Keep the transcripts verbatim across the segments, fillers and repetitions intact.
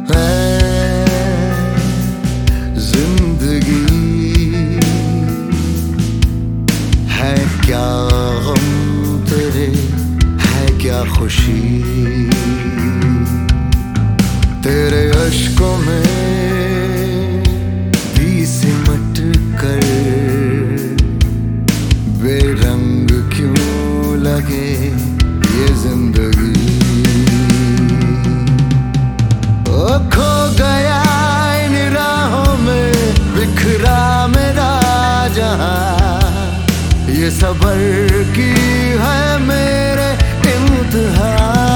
है क्या गम तेरे, है क्या खुशी, तेरे अश्कों में भी सिमट कर बेरंग क्यों लगे ये जिंदगी। ओ खो गया इन राहों में बिखरा मेरा जहां, ये सबर की है मेरे इंतहा।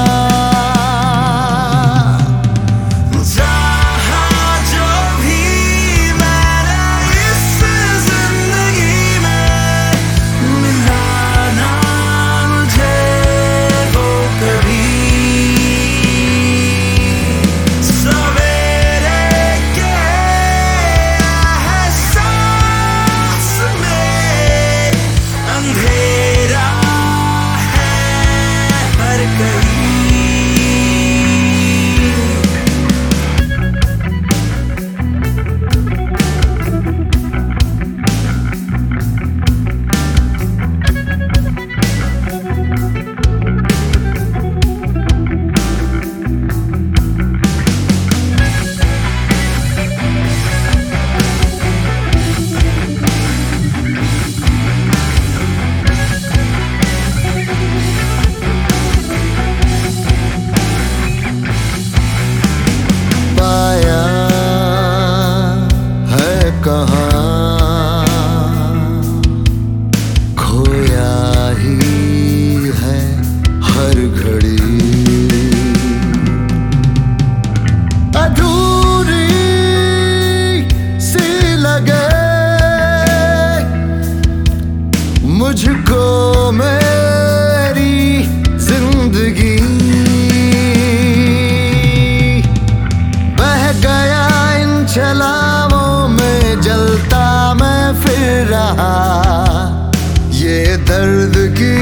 कहाँ खोया ही है हर घड़ी, अधूरी सी लगे मुझको मेरी जिंदगी। बह गया इन छलावों जलता मैं फिर रहा, ये दर्द की